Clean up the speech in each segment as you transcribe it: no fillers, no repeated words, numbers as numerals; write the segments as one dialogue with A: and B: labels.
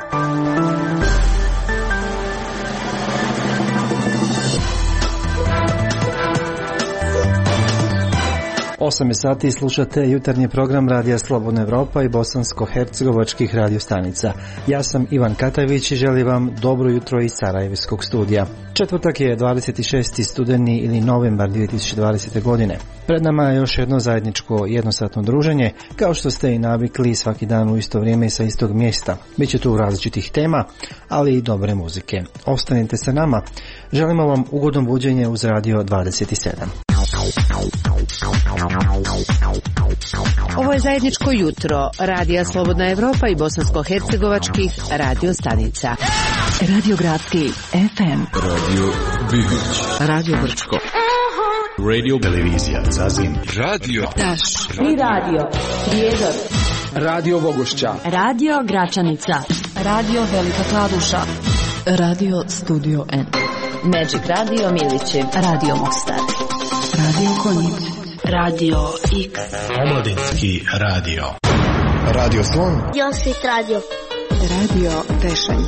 A: Osam sati slušate jutarnji program Radija Slobodna Evropa i bosansko-hercegovačkih radiostanica. Ja sam Ivan Katavić i želim vam dobro jutro iz Sarajevskog studija. Četvrtak je 26. studeni ili novembar 2020. godine. Pred nama je još jedno zajedničko jednosatno druženje, kao što ste i navikli svaki dan u isto vrijeme i sa istog mjesta. Biće tu različitih tema, ali i dobre muzike. Ostanite sa nama. Želimo vam ugodno buđenje uz Radio 27.
B: Ovo je zajedničko jutro Radija Slobodna Evropa i bosansko-hercegovačkih radiostanica. Radio Gradski FM,
C: Radio Bibić,
B: Radio Brčko,
C: Radio Televizija Zazim, Radio
B: Taš i Radio Prijedor,
D: Radio Bogošća,
E: Radio Gračanica, Radio Velika Kladuša,
B: Radio Studio N, Magic Radio Milići, Radio Mostar, Radio Konjic, Radio X,
F: Omladinski radio,
C: Radio Slon,
G: Josit Radio,
B: Radio Tešanj,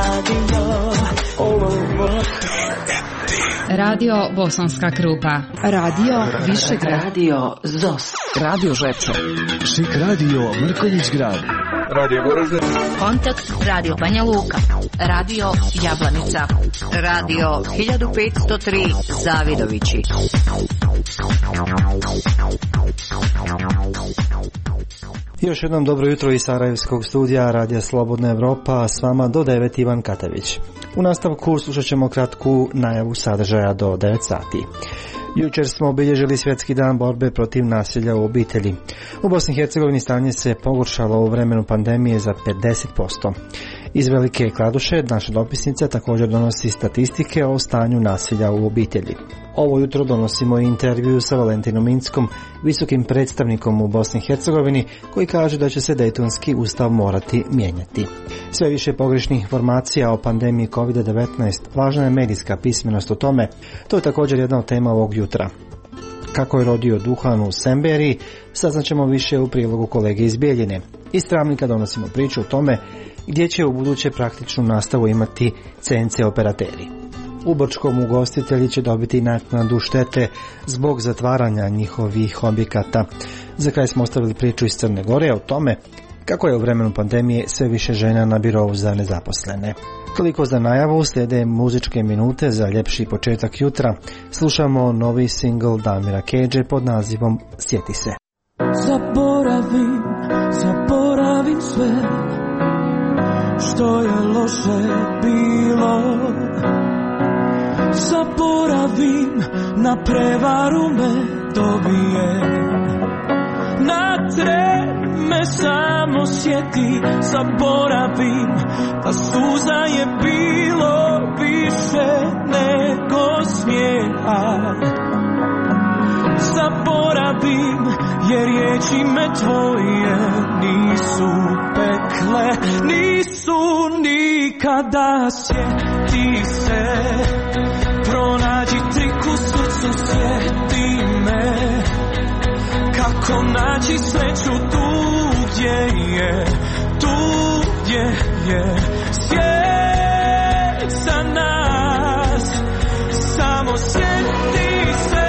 E: Radio Bosanska Krupa,
B: Radio Višegrad, Radio Zos, Radio Žepčo,
F: Šik radio Mrkonjić Grad,
D: Radio Goražde,
E: Kontakt Radio Banja Luka, Radio Jablanica, Radio 1503 Zavidovići.
A: Još jednom dobro jutro iz Sarajevskog studija Radija Slobodna Evropa, s vama do 9 Ivan Katavić. U nastavku slušat ćemo kratku najavu sadržaja do 9 sati. Jučer smo obilježili svjetski dan borbe protiv nasilja u obitelji. U Bosni i Hercegovini stanje se pogoršalo u vremenu pandemije za 50%. Iz Velike Kladuše naša dopisnica također donosi statistike o stanju nasilja u obitelji. Ovo jutro donosimo intervju sa Valentinom Inckom, visokim predstavnikom u Bosni i Hercegovini, koji kaže da će se Dejtonski ustav morati mijenjati. Sve više pogrešnih informacija o pandemiji COVID-19, važna je medijska pismenost o tome, to je također jedna od tema ovog jutra. Kako je rodio duhan u Semberiji, saznaćemo više u prilogu kolege iz Bijeljine. Iz Travnika donosimo priču o tome gdje će u buduće praktičnu nastavu imati CNC operateri. U Brčkom ugostitelji će dobiti naknadu štete zbog zatvaranja njihovih objekata. Za kraj smo ostavili priču iz Crne Gore o tome kako je u vremenu pandemije sve više žena na birovu za nezaposlene. Toliko za najavu, slijede muzičke minute za ljepši početak jutra. Slušamo novi singl Damira Kedže pod nazivom Sjeti se.
H: Zaboravim sve što je loše bilo. Zaboravim na prevaru me dobije. Na treme samo sjeti. Zaboravim da suza je bilo više nego smijeha. Zaboravim jer riječi me tvoje nisu pekle, nisu nikada. Sjeti se, pronađi trik u srcu, sjeti me. Kako naći sreću tu gdje je, svijet za nas. Samo sjeti se.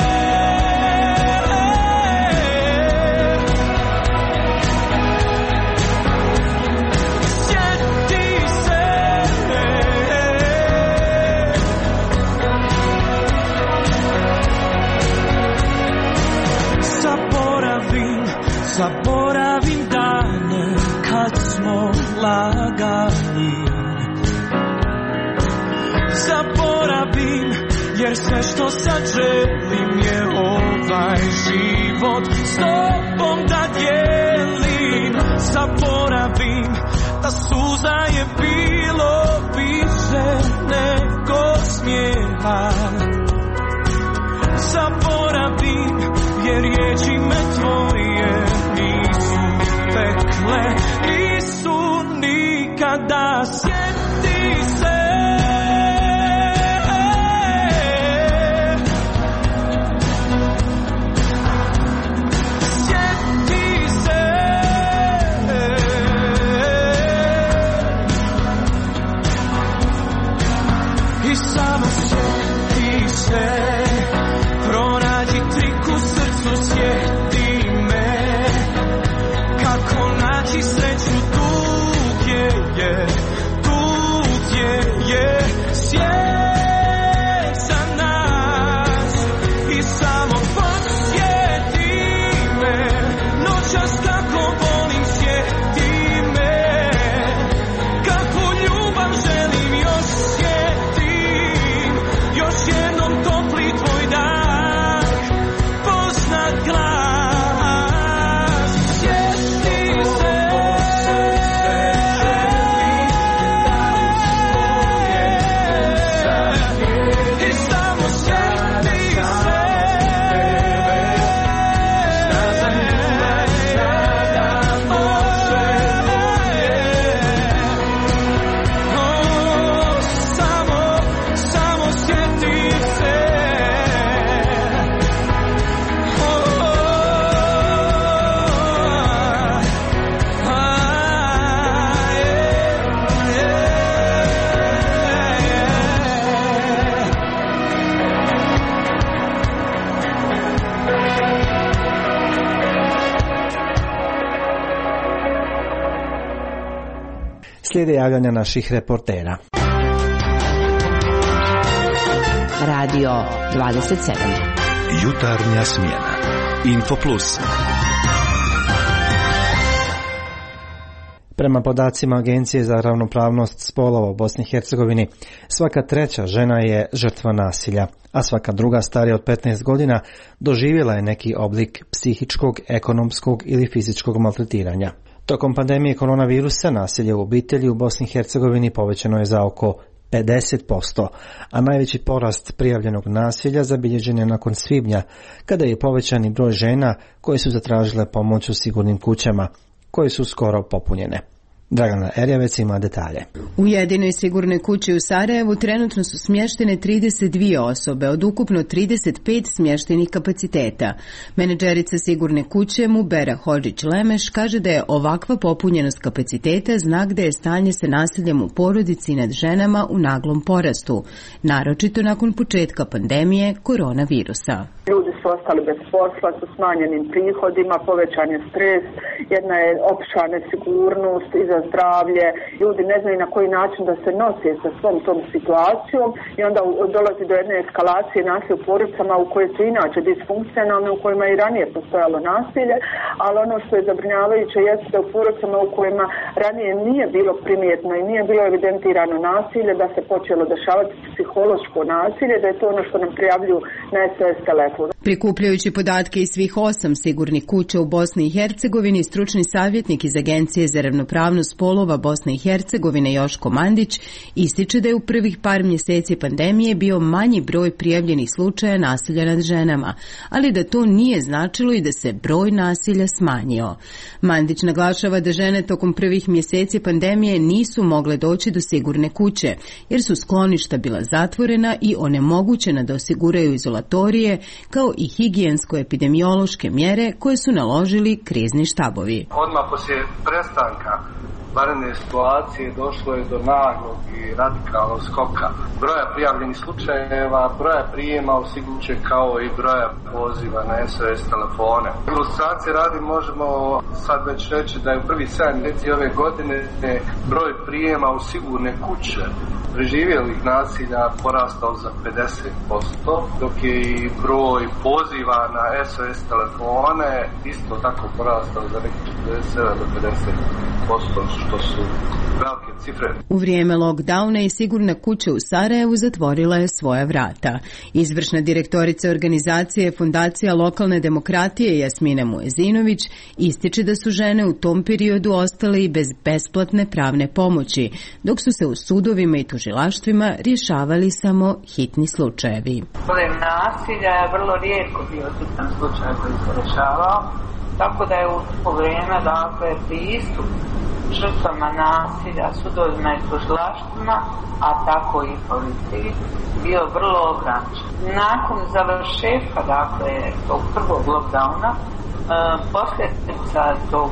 H: Zaboravim dane kad smo lagali. Zaboravim jer sve što sad želim je ovaj život s tobom da dijelim. Zaboravim da suza je bilo više nego smijeha. Zaboravim jer riječi me tvoje nisu pekle, nisu nikada. Sjeti se. Sjeti se.
A: Slijede javljanja naših reportera.
B: Radio 27.
C: Jutarnja smjena. Infoplus.
A: Prema podacima Agencije za ravnopravnost spolova u Bosni i Hercegovini, svaka treća žena je žrtva nasilja, a svaka druga starija od 15 godina doživjela je neki oblik psihičkog, ekonomskog ili fizičkog maltretiranja. Tokom pandemije koronavirusa nasilje u obitelji u Bosni i Hercegovini povećano je za oko 50%, a najveći porast prijavljenog nasilja zabilježen je nakon svibnja, kada je povećani broj žena koje su zatražile pomoć u sigurnim kućama, koje su skoro popunjene. Dragana Erjavec ima detalje.
G: U jedinoj sigurnoj kući u Sarajevu trenutno su smještene 32 osobe od ukupno 35 smještenih kapaciteta. Menadžerica sigurne kuće Mubera Hodžić-Lemeš kaže da je ovakva popunjenost kapaciteta znak da je stanje sa nasiljem u porodici nad ženama u naglom porastu, naročito nakon početka pandemije koronavirusa.
I: Ljudi su ostali bez posla, sa smanjenim prihodima, povećan je stres, jedna je opća nesigurnost i za zdravlje. Ljudi ne znaju na koji način da se nose sa svom tom situacijom i onda dolazi do jedne eskalacije nasilja u porodicama u koje su inače disfunkcionalne, u kojima je i ranije postojalo nasilje, ali ono što je zabrinjavajuće jeste da u porodicama u kojima ranije nije bilo primjetno i nije bilo evidentirano nasilje, da se počelo dešavati psihološko nasilje, da je to ono što nam prijavljuju na SOS telefon.
G: Prikupljajući podatke iz svih 8 sigurnih kuća u Bosni i Hercegovini, stručni savjetnik iz Agencije za ravnopravnost spolova Bosne i Hercegovine Joško Mandić ističe da je u prvih par mjeseci pandemije bio manji broj prijavljenih slučaja nasilja nad ženama, ali da to nije značilo i da se broj nasilja smanjio. Mandić naglašava da žene tokom prvih mjeseci pandemije nisu mogle doći do sigurne kuće, jer su skloništa bila zatvorena i onemogućena da osiguraju izolatorije, kao i higijensko-epidemiološke mjere koje su naložili krizni štabovi.
J: Odmah poslije prestanka vanredne situacije došlo je do naglog i radikalnog skoka broja prijavljenih slučajeva, broja prijema u sigurkuće kao i broja poziva na SOS telefone. Ilustracije radi možemo sad već reći da je u prvih 7 mjeseci ove godine broj prijema u sigurne kuće preživjelih nasilja porastao za 50%, dok je i broj poziva na SOS telefone isto tako porastao za nekih 47 do 50%, što su velike cifre.
G: U vrijeme lockdowna i sigurna kuća u Sarajevu zatvorila je svoja vrata. Izvršna direktorica organizacije Fundacija lokalne demokratije Jasmina Muezinović ističe da su žene u tom periodu ostale i bez besplatne pravne pomoći, dok su se u sudovima i tužilaštvima rješavali samo hitni slučajevi.
K: Problem nasilja je vrlo rijetko bio hitan slučaj koji se rješavao, tako da je u to vrijeme pristup žrtvama nasilja sudovima i tužilaštvima, a tako i policiji, bio vrlo ograničen. Nakon završetka tog prvog lockdowna, posljedica tog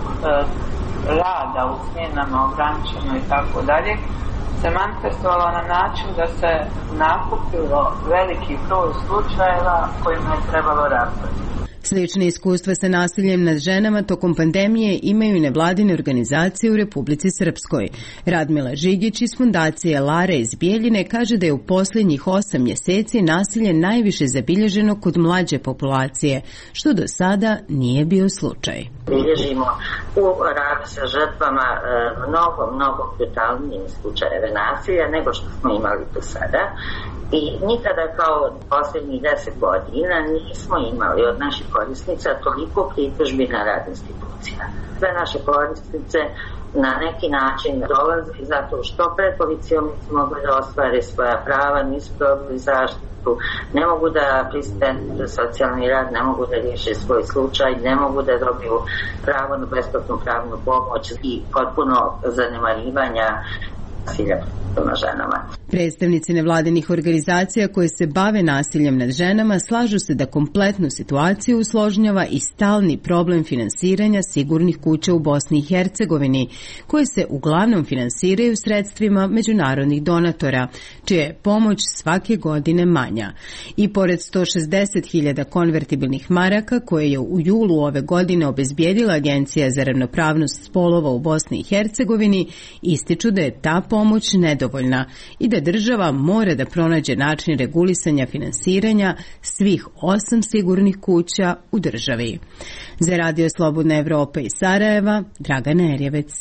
K: rada u smjenama ograničeno i tako dalje se manifestovalo na način da se nakupilo veliki broj slučajeva kojima je trebalo raspraviti.
G: Slične iskustva sa nasiljem nad ženama tokom pandemije imaju i nevladine organizacije u Republici Srpskoj. Radmila Žigić iz Fondacije Lara iz Bijeljine kaže da je u posljednjih 8 mjeseci nasilje najviše zabilježeno kod mlađe populacije, što do sada nije bio slučaj.
L: Bilježimo u radu sa žrtvama mnogo brutalnije slučajeve nasilja nego što smo imali do sada. I nikada kao posljednjih 10 godina nismo imali od naših korisnica toliko pritužbi na rad institucija. Sve naše korisnice na neki način dolaze zato što pred policijom nisu mogli da ostvare svoja prava, nisu dobili zaštitu, ne mogu da pristanu za socijalni rad, ne mogu da riješe svoj slučaj, ne mogu da dobiju pravo na besplatnu pravnu pomoć i potpuno zanemarivanja nasilja prema ženama.
G: Predstavnici nevladinih organizacija koje se bave nasiljem nad ženama slažu se da kompletnu situaciju usložnjava i stalni problem finansiranja sigurnih kuća u Bosni i Hercegovini, koje se uglavnom finansiraju sredstvima međunarodnih donatora, čija je pomoć svake godine manja. I pored 160.000 konvertibilnih maraka koje je u julu ove godine obezbijedila Agencija za ravnopravnost spolova u Bosni i Hercegovini, ističu da je ta pomoć nedovoljna i da država mora da pronađe način regulisanja finansiranja svih 8 sigurnih kuća u državi. Za Radio Slobodna Evropa iz Sarajeva, Dragana Erjevec.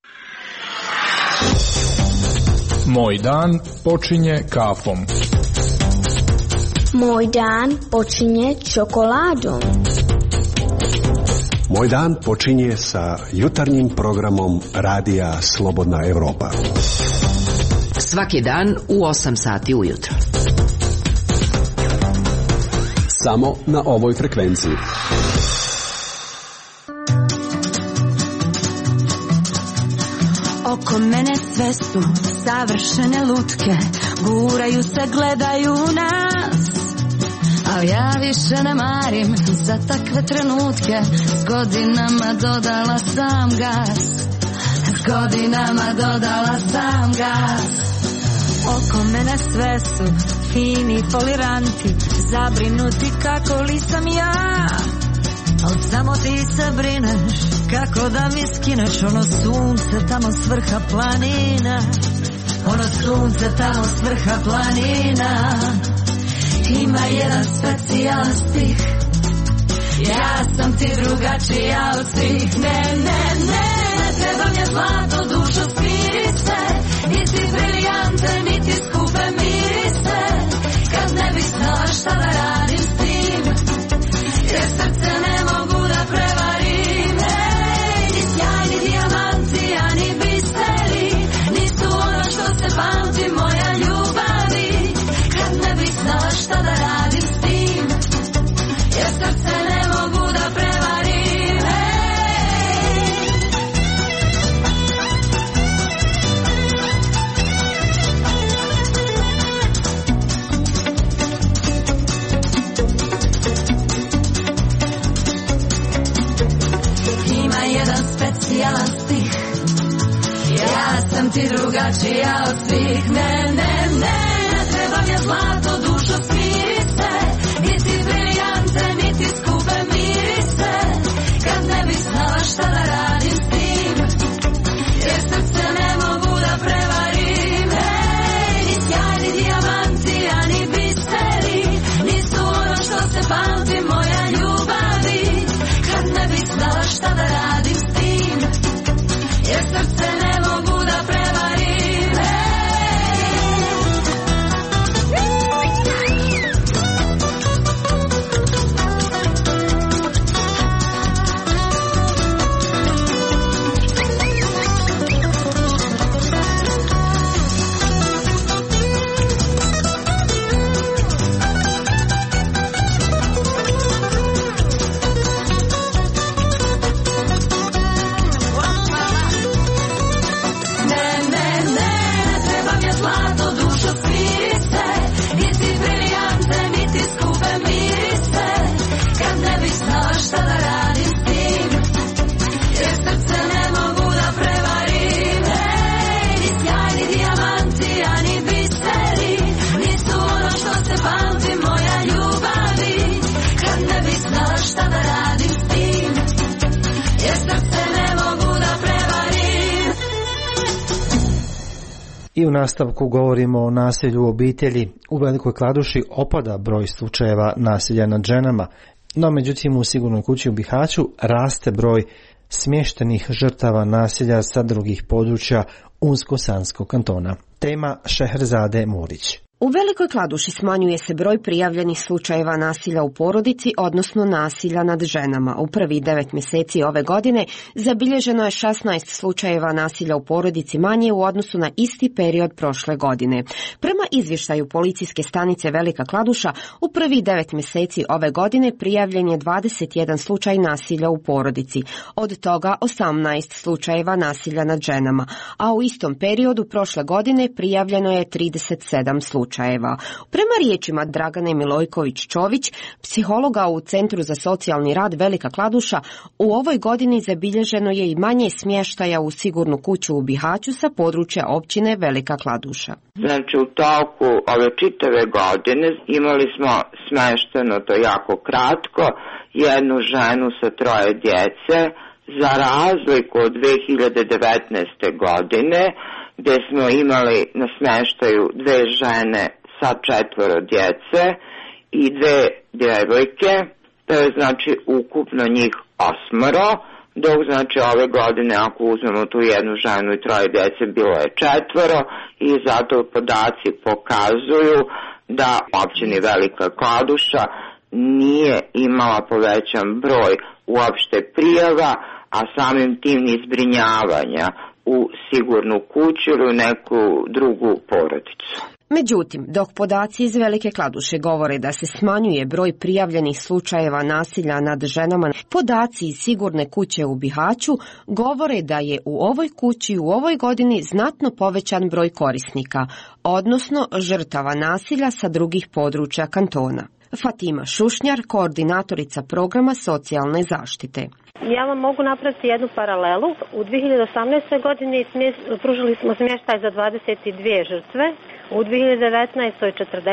D: Moj dan počinje kafom.
M: Moj dan počinje čokoladom.
N: Moj dan počinje sa jutarnjim programom Radija Slobodna Evropa.
B: Svaki dan u 8 sati ujutro.
N: Samo na ovoj frekvenciji.
O: Oko mene sve su savršene lutke, guraju se, gledaju nas, ali ja više ne marim za takve trenutke. S godinama dodala sam gas, s godinama dodala sam gas. Oko mene sve su fini foliranti, zabrinuti kako li sam ja, al samo ti se brineš kako da mi skineš ono sunce tamo s vrha planina, ono sunce tamo s vrha planina. Ima jedan specijalan stih, ja sam ti drugačija od svih. Ne, ne, ne, ne treba mi je zlato, dušo, smiri se, niti briljante, niti skupe mirise, kad ne bih znala šta da radim s tim, jer srce ne mogu da prevarim. Ej, ni sjajni dijamanti, ani biseri, nisu ono što se pamti moja ljubavi, kad ne bih znala šta da radim s tim, jer srce ne mogu da prevarim. Specijalan stih, ja sam ti drugačija od svih. Ne, ne, ne, ne treba mi je zlato, dušo, smiri se, niti briljante, niti skupe mirise, kad ne bih znala šta da radim s tim, jer srce ne mogu da prevarim. Ej, ni sjajni dijamanti, ani biseri, nisu ono što se pamti moja ljubavi, kad ne bih znala šta da radim s tim, jer srce ne mogu da prevarim.
A: I u nastavku govorimo o nasilju u obitelji. U Velikoj Kladuši opada broj slučajeva nasilja nad ženama, no međutim u Sigurnoj kući u Bihaću raste broj smještenih žrtava nasilja sa drugih područja Unsko-Sanskog kantona. Tema Šehrzade Murić.
P: U Velikoj Kladuši smanjuje se broj prijavljenih slučajeva nasilja u porodici, odnosno nasilja nad ženama. U prvih 9 mjeseci ove godine zabilježeno je 16 slučajeva nasilja u porodici manje u odnosu na isti period prošle godine. Prema izvještaju policijske stanice Velika Kladuša, u prvih 9 mjeseci ove godine prijavljen je 21 slučaj nasilja u porodici, od toga 18 slučajeva nasilja nad ženama, a u istom periodu prošle godine prijavljeno je 37 slučajeva. Prema riječima Dragane Milojković-Čović, psihologa u Centru za socijalni rad Velika Kladuša, u ovoj godini zabilježeno je i manje smještaja u Sigurnu kuću u Bihaću sa područja općine Velika Kladuša.
Q: Znači u toku ove čitave godine imali smo smješteno, to jako kratko, jednu ženu sa 3 djece, za razliku od 2019. godine, gdje smo imali na smještaju 2 žene sa 4 djece i 2 djevojke, to je znači ukupno njih 8, dok znači ove godine ako uzmemo tu jednu ženu i 3 djece bilo je 4 i zato podaci pokazuju da u općini Velika Kladuša nije imala povećan broj uopšte prijava, a samim tim ni zbrinjavanja u Sigurnu kuću ili neku drugu porodicu.
P: Međutim, dok podaci iz Velike Kladuše govore da se smanjuje broj prijavljenih slučajeva nasilja nad ženama, podaci iz Sigurne kuće u Bihaću govore da je u ovoj kući u ovoj godini znatno povećan broj korisnika, odnosno žrtava nasilja sa drugih područja kantona. Fatima Šušnjar, koordinatorica programa socijalne zaštite.
R: Ja vam mogu napraviti jednu paralelu. U 2018. godini pružili smo smještaj za 22 žrtve, u 2019.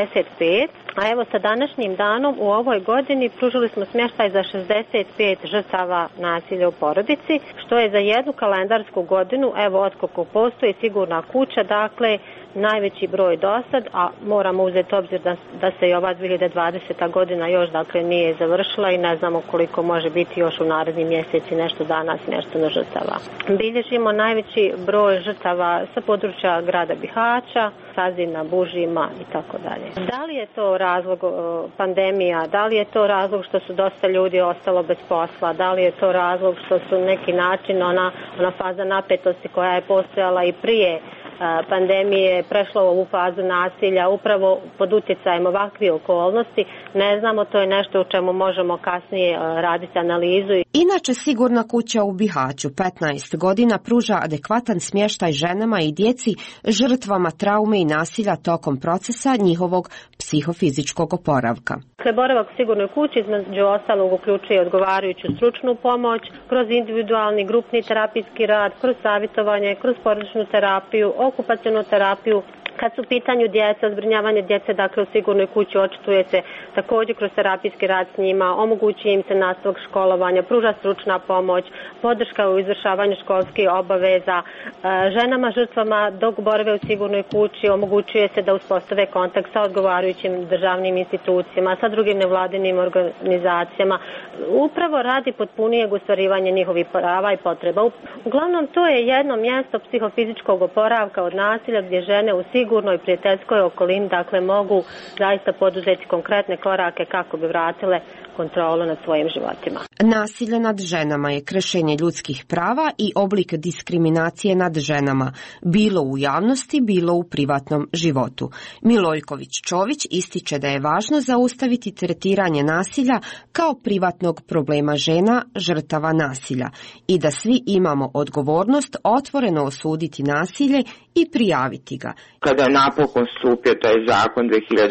R: 45, a evo sa današnjim danom u ovoj godini pružili smo smještaj za 65 žrtava nasilja u porodici, što je za jednu kalendarsku godinu, evo otkako postoji Sigurna kuća, dakle najveći broj dosad, a moramo uzeti obzir da se i ova 2020. godina još dakle nije završila i ne znamo koliko može biti još u narednim mjeseci nešto dana smješteno žrtava. Bilježimo najveći broj žrtava sa područja grada Bihaća, Sazina, Bužima i tako dalje. Da li je to razlog pandemija, da li je to razlog što su dosta ljudi ostalo bez posla, da li je to razlog što su neki način ona faza napetosti koja je postojala i prije pandemije prešla u ovu fazu nasilja upravo pod utjecajem ovakvih okolnosti, ne znamo, to je nešto u čemu možemo kasnije raditi analizu.
P: Inače, Sigurna kuća u Bihaću 15 godina pruža adekvatan smještaj ženama i djeci žrtvama traume i nasilja tokom procesa njihovog psihofizičkog oporavka.
R: Boravak u Sigurnoj kući između ostalog uključuje odgovarajuću stručnu pomoć kroz individualni grupni terapijski rad, kroz savjetovanje, kroz porodičnu terapiju, okupacionu terapiju. Kad su u pitanju djeca, zbrinjavanje djece, dakle u Sigurnoj kući očituje se također kroz terapijski rad s njima, omogućuje im se nastavak školovanja, pruža stručna pomoć, podrška u izvršavanju školskih obaveza. Ženama žrtvama dok borave u Sigurnoj kući omogućuje se da uspostave kontakt sa odgovarajućim državnim institucijama, sa drugim nevladinim organizacijama, upravo radi potpunijeg ostvarivanja njihovih prava i potreba. Uglavnom, to je jedno mjesto psihofizičkog oporavka od nasilja gdje žene u sigurnoj prijateljskoj okolini, dakle mogu zaista poduzeti konkretne korake kako bi vratile kontrolu nad svojim životima.
P: Nasilje nad ženama je kršenje ljudskih prava i oblik diskriminacije nad ženama, bilo u javnosti, bilo u privatnom životu. Milojković-Čović ističe da je važno zaustaviti tretiranje nasilja kao privatnog problema žena, žrtava nasilja, i da svi imamo odgovornost otvoreno osuditi nasilje i prijaviti ga.
Q: Kada je napokon stupio taj zakon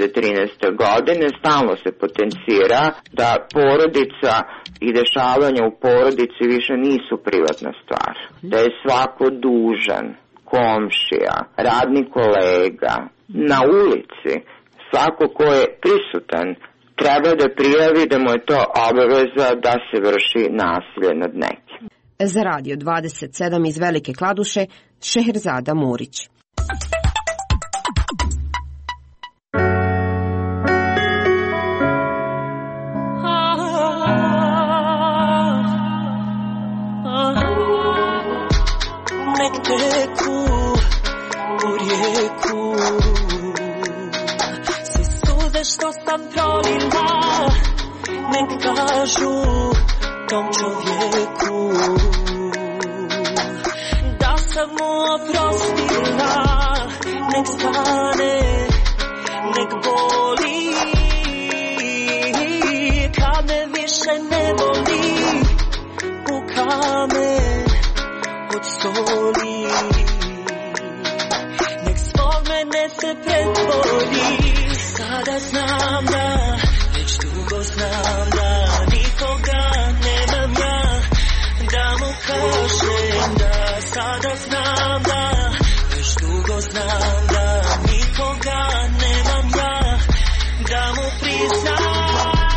Q: 2013. godine, stalno se potencira da porodica i dešavanja u porodici više nisu privatna stvar. Da je svako dužan, komšija, radni kolega, na ulici, svako ko je prisutan, treba da prijavi da mu je to obaveza da se vrši nasilje nad nekim.
P: Za Radio 27 iz Velike Kladuše, Šehrzada Murić.
H: nek teku u rijeku. Sve suze što sam prolila, nek kažu tom čovjeku da sam mu oprostila. Nek stane, nek boli, kad me više ne boli, u kamen od soli. Nek zbog mene se pretvori. Sada znam da, već dugo znam da nikoga nemam ja, da mu kažem da. Sada znam da, već dugo znam da nikoga nemam ja, da mu priznam.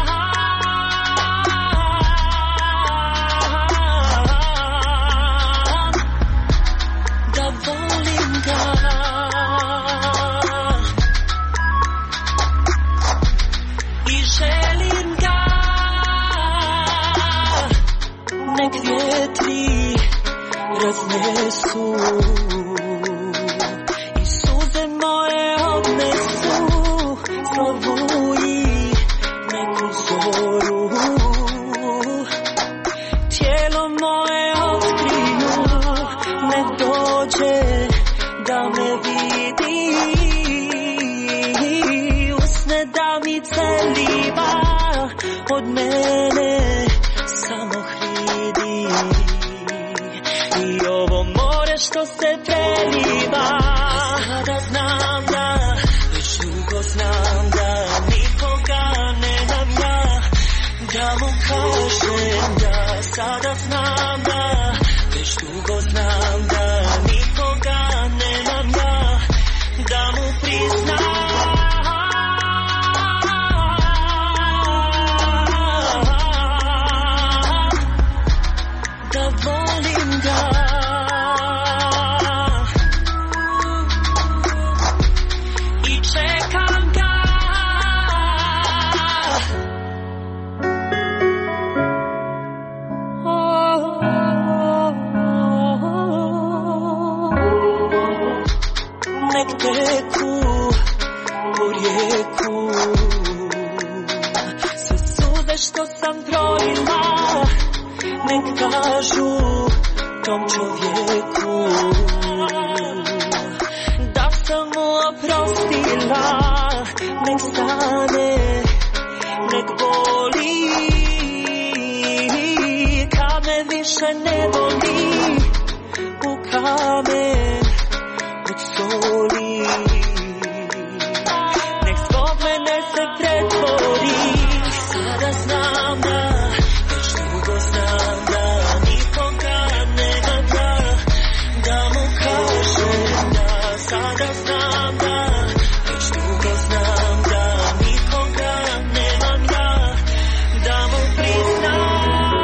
H: Nek vjetri raznesu i suze moje odnesu, slavu i neku zoru. Tijelo moje otkriju, nek dođe da me vidi, usne da mi celiva od mene samo hridi. I ovo more što se preliva, sada znam da, već dugo znam da nikoga nemam ja, da mu kažem da. Sada znam da, već dugo znam da nikoga nemam ja, da mu priznam. Teku u rijeku, sve suze što sam prolila, nek kažu tom čovjeku da sam mu oprostila. Nek stane, nek boli, kad me više ne boli, u kamen od soli. Nek zbog mene se pretvori. Sada znam da, već dugo znam da nikoga nemam ja, da mu kažem da. Sada znam da, već dugo znam da nikoga nemam ja, da mu priznam.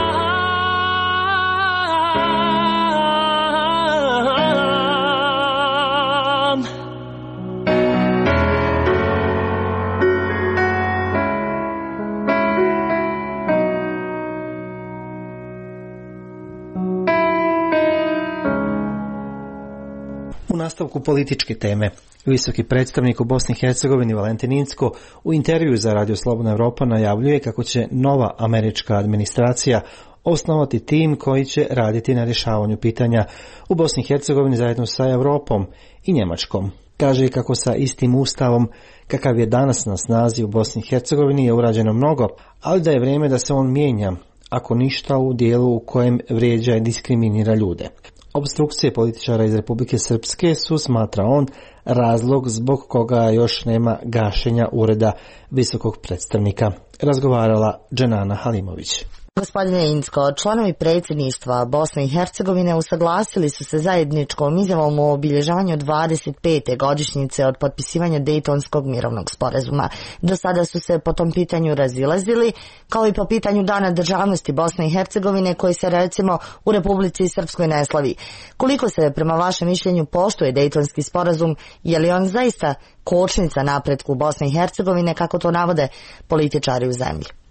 A: U nastavku političke teme, visoki predstavnik u Bosni i Hercegovini Valentin Incko u intervju za Radio Slobodna Evropa najavljuje kako će nova američka administracija osnovati tim koji će raditi na rješavanju pitanja u Bosni i Hercegovini zajedno sa Europom i Njemačkom. Kaže i kako sa istim ustavom kakav je danas na snazi u Bosni i Hercegovini je urađeno mnogo, ali da je vrijeme da se on mijenja, ako ništa u dijelu u kojem vrijeđa i diskriminira ljude. Obstrukcije političara iz Republike Srpske su, smatra on, razlog zbog koga još nema gašenja ureda visokog predstavnika. Razgovarala Dženana Halimović.
S: Gospodine Incko, članovi predsjedništva Bosne i Hercegovine usaglasili su se zajedničkom izjavom o obilježavanju 25. godišnjice od potpisivanja Dejtonskog mirovnog sporazuma. Do sada su se po tom pitanju razilazili, kao i po pitanju Dana državnosti Bosne i Hercegovine koji se recimo u Republici Srpskoj ne slavi. Koliko se prema vašem mišljenju poštuje Dejtonski sporazum, je li on zaista kočnica napretku Bosne i Hercegovine kako to navode političari u zemlji?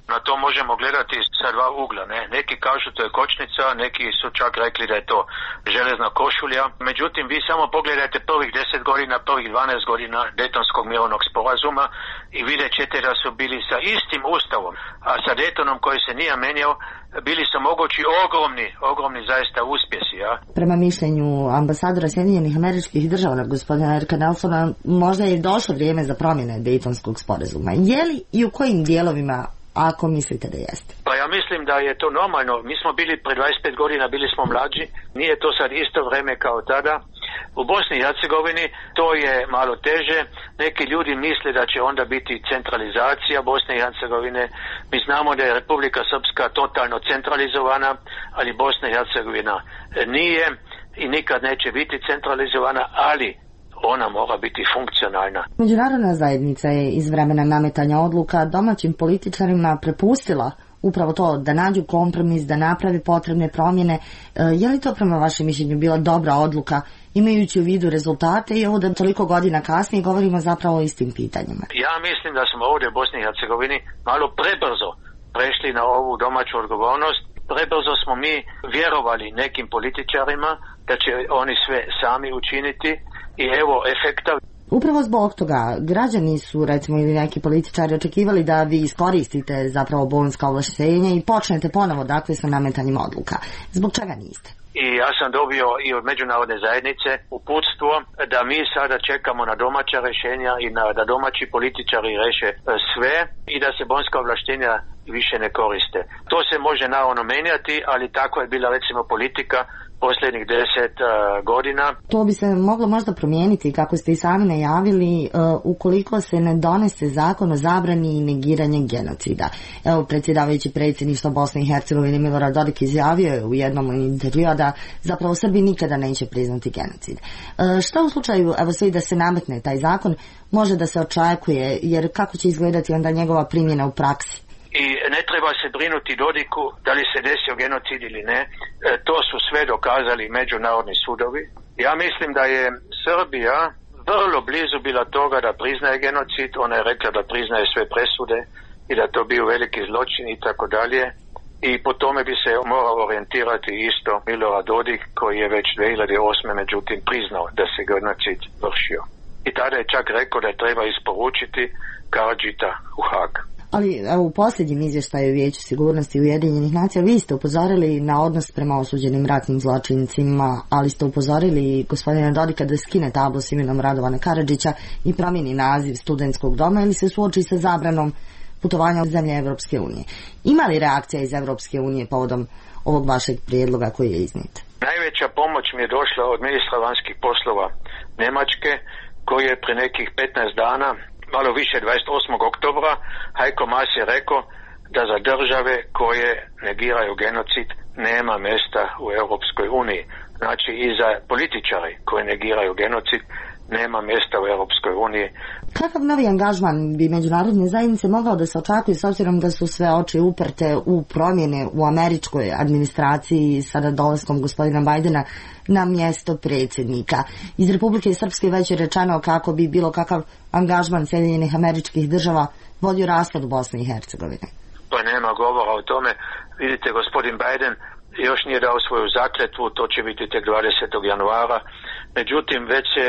T: Na to možemo gledati sa dva ugla. Neki kažu to je kočnica, neki su čak rekli da je to železna košulja. Međutim, vi samo pogledajte prvih 10 godina, prvih 12 godina Daytonskog mirovnog sporazuma i vidjet ćete da su bili sa istim ustavom, a sa Daytonom koji se nije menjao, bili su mogući ogromni zaista uspjesi. Ja?
S: Prema mišljenju ambasadora Sjedinjenih Američkih Država, gospodina Erika Nelsona, možda je došlo vrijeme za promjene Daytonskog sporazuma. Je li i u kojim dijelovima, ako mislite da jeste?
T: Pa ja mislim da je to normalno. Mi smo bili pre 25 godina, bili smo mlađi. Nije to sad isto vreme kao tada. U Bosni i Hercegovini to je malo teže. Neki ljudi misle da će onda biti centralizacija Bosne i Hercegovine. Mi znamo da je Republika Srpska totalno centralizovana, ali Bosna i Hercegovina nije i nikad neće biti centralizovana, ali ona mora biti funkcionalna.
S: Međunarodna zajednica je iz vremena nametanja odluka domaćim političarima prepustila upravo to da nađu kompromis, da napravi potrebne promjene. Je li to prema vašem mišljenju bila dobra odluka, imajući u vidu rezultate i ovo da toliko godina kasnije govorimo zapravo o istim pitanjima?
T: Ja mislim da smo ovdje u Bosni i Hercegovini malo prebrzo prešli na ovu domaću odgovornost. Prebrzo smo mi vjerovali nekim političarima da će oni sve sami učiniti i evo efekta.
S: Upravo zbog toga građani su, recimo, ili neki političari očekivali da vi iskoristite zapravo bonska ovlaštenja i počnete ponovo dakle sa nametanjem odluka. Zbog čega niste?
T: I ja sam dobio i od međunarodne zajednice uputstvo da mi sada čekamo na domaća rješenja i da domaći političari reše sve i da se bonska ovlaštenja više ne koriste. To se može naravno menjati, ali tako je bila recimo politika posljednjih 10 godina.
S: To bi se moglo možda promijeniti, kako ste i sami najavili, ukoliko se ne donese zakon o zabrani i negiranja genocida. Evo, predsjedavajući predsjedništva Bosne i Hercegovine Milorad Dodik izjavio je u jednom intervjuu da zapravo Srbi nikada neće priznati genocid. Šta u slučaju, evo sve da se nametne taj zakon, može da se očekuje, jer kako će izgledati onda njegova primjena u praksi?
T: I ne treba se brinuti Dodiku da li se desio genocid ili ne. To su sve dokazali međunarodni sudovi. Ja mislim da je Srbija vrlo blizu bila toga da priznaje genocid. Ona je rekla da priznaje sve presude i da to bio veliki zločin i tako dalje. I po tome bi se morao orijentirati isto Milorad Dodik, koji je već 2008. međutim priznao da se genocid vršio. I tada je čak rekao da treba isporučiti Karadžita u Hag.
S: Ali evo, u posljednjem izvještaju Vijeću sigurnosti Ujedinjenih nacija vi ste upozorili na odnos prema osuđenim ratnim zločincima, ali ste upozorili gospodina Dodika da skine tablu s imenom Radovana Karadžića i promijeni naziv studentskog doma ili se suoči sa zabranom putovanja u zemlje Evropske unije. Ima li reakcija iz Evropske unije povodom ovog vašeg prijedloga koji je iznijet?
T: Najveća pomoć mi je došla od ministra vanjskih poslova Njemačke, koji je pre nekih 15 dana, malo više 28. oktobra, Heiko Maas je rekao da za države koje negiraju genocid nema mjesta u Europskoj uniji. Znači i za političari koji negiraju genocid nema mjesta u Europskoj uniji.
S: Kakav novi angažman bi međunarodne zajednice mogao da se očekuje s obzirom da su sve oči uprte u promjene u američkoj administraciji sada dolaskom gospodina Bajdena na mjesto predsjednika? Iz Republike Srpske već je rečeno kako bi bilo kakav angažman Sjedinjenih Američkih Država vodio raspad u Bosni i Hercegovine.
T: Pa nema govora o tome. Vidite, gospodin Biden još nije dao svoju zakletvu, to će biti tek 20. januara. Međutim, već se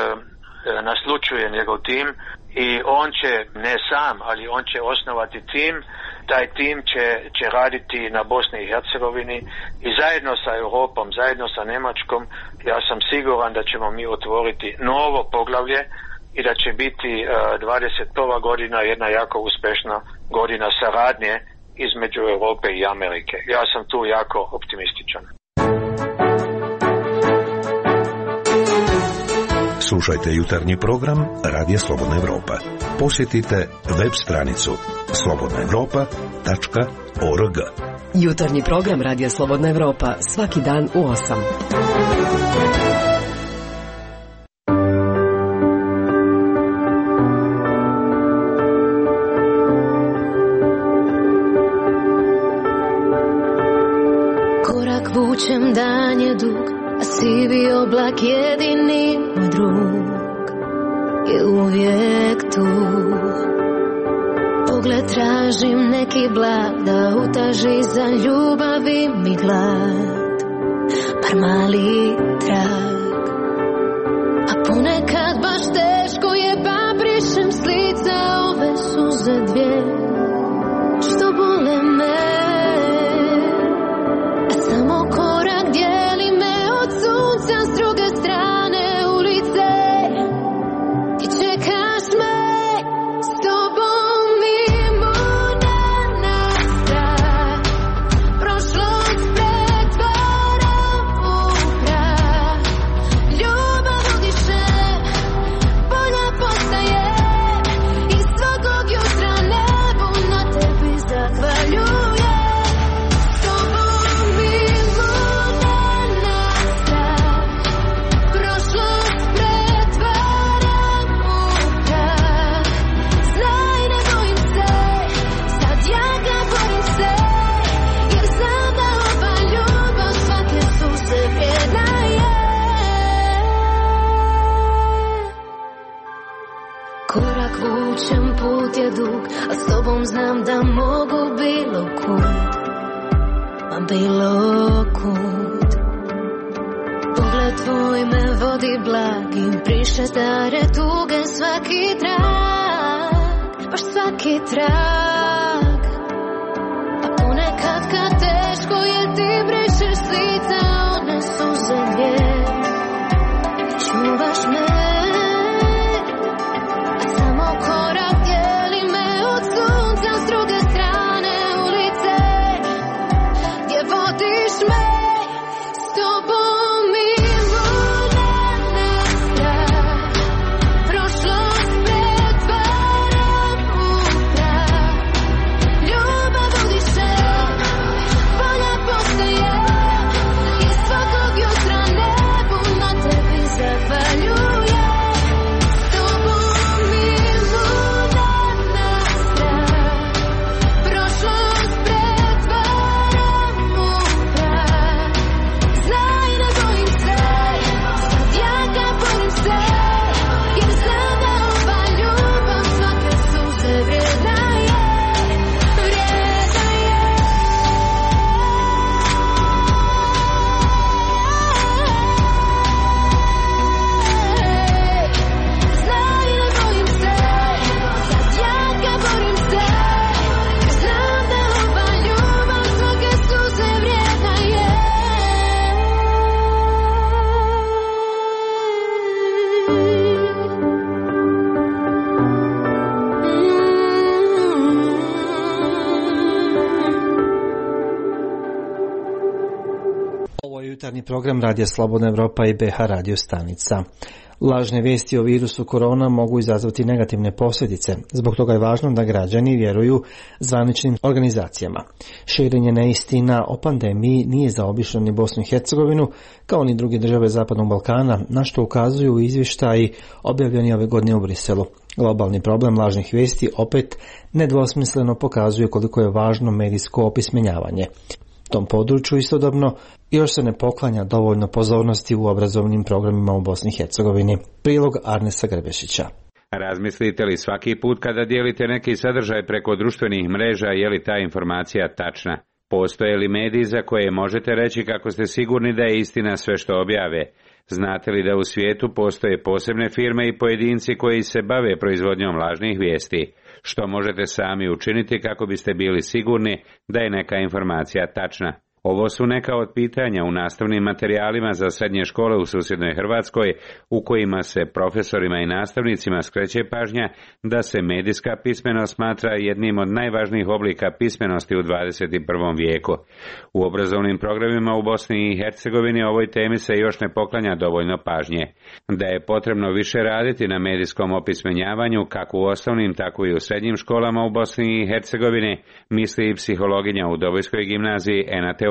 T: naslučuje njegov tim i on će, ne sam, ali on će osnovati tim. Taj tim će raditi na Bosni i Hercegovini i zajedno sa Europom, zajedno sa Njemačkom, ja sam siguran da ćemo mi otvoriti novo poglavlje i da će biti 21. godina jedna jako uspješna godina saradnje između Europe i Amerike. Ja sam tu jako optimističan.
C: Slušajte jutarnji program Radija Slobodna Evropa. Posjetite web stranicu slobodnaevropa.org.
B: Jutarnji program Radija Slobodna Evropa svaki dan u 8.
O: Vučem, dan je dug, a sivi oblak jedini moj drug je uvijek tu. pogled tražim neki blag da utaži za ljubavi mi glad, par mali trag. A ponekad baš teško je pa brišem s lica ove suze dvije što bole me. A samo korak dijeli me od sunca s druge strane ulice. Ti čekaš me, s tobom mi bude nastrah. Prošlost pretvaram u prah. Ljubav udiše, bolja postaje. I svakog jutra nebu na tebi zahvaljuje. S tobom mi bude nastrah. Prošlost pretvaram u prah. Znaj, ne bojim se, sad ja ga borim se. Jer znam da ova ljubav svake suze vrijedna je. Korak vučem, put je dug, a s tobom znam da mogu bilo kud, ma bilo kud. Pogled tvoj me vodi blagim, priše stare tuge, svaki trag, baš svaki trag. A ponekad kad teško je ti brišeš s lica one suze dvije. Čuvaš me, a samo korak dijeli me od sunca s druge strane ulice. Gdje vodiš me, s tobom mi bude nastrah. Prošlost pretvaram u prah. Ljubav udiše, bolja postaje. I svakog jutra nebu na tebi zahvaljuje. S tobom mi bude nastrah. Prošlost pretvaram u prah. Znaj, ne bojim se, sad ja ga borim se. Jer znam da ova ljubav svake suze vrijedna je. Vrijedna je. Znaj, ne bojim se, sad ja ga borim se. Jer znam da ova ljubav svake suze vrijedna je.
A: Ovo je jutarnji program Radija Slobodna Evropa i BH radio stanica. Lažne vijesti o virusu korona mogu izazvati negativne posljedice, zbog toga je važno da građani vjeruju zvaničnim organizacijama. Širenje neistina o pandemiji nije zaobišlo ni Bosnu i Hercegovinu, kao ni druge države Zapadnog Balkana, na što ukazuju izvještaji objavljeni ove godine u Briselu. Globalni problem lažnih vijesti opet nedvosmisleno pokazuje koliko je važno medijsko opismenjavanje. Tom području istodobno još se ne poklanja dovoljno pozornosti u obrazovnim programima u Bosni i Hercegovini. Prilog Arnesa Grebešića.
U: Razmislite li svaki put kada dijelite neki sadržaj preko društvenih mreža je li ta informacija tačna? Postoje li mediji za koje možete reći kako ste sigurni da je istina sve što objave? Znate li da u svijetu postoje posebne firme i pojedinci koji se bave proizvodnjom lažnih vijesti? Što možete sami učiniti kako biste bili sigurni da je neka informacija tačna? Ovo su neka od pitanja u nastavnim materijalima za srednje škole u susjednoj Hrvatskoj, u kojima se profesorima i nastavnicima skreće pažnja da se medijska pismenost smatra jednim od najvažnijih oblika pismenosti u 21. vijeku. U obrazovnim programima u Bosni i Hercegovini ovoj temi se još ne poklanja dovoljno pažnje. Da je potrebno više raditi na medijskom opismenjavanju kako u osnovnim, tako i u srednjim školama u Bosni i Hercegovini, misli i psihologinja u Dobojskoj gimnaziji Ena Teofilija.